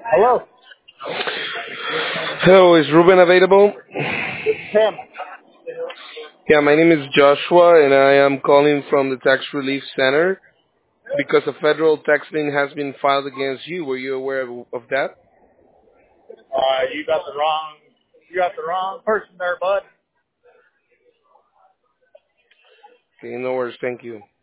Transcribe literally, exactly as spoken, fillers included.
Hello, Hello, is Ruben available? this is Tim. Yeah, my name is Joshua, and I am calling from the Tax Relief Center because a federal tax lien has been filed against you. Were you aware of, of that? Uh, you got the wrong, you got the wrong person there, bud. Okay, no worries. Thank you.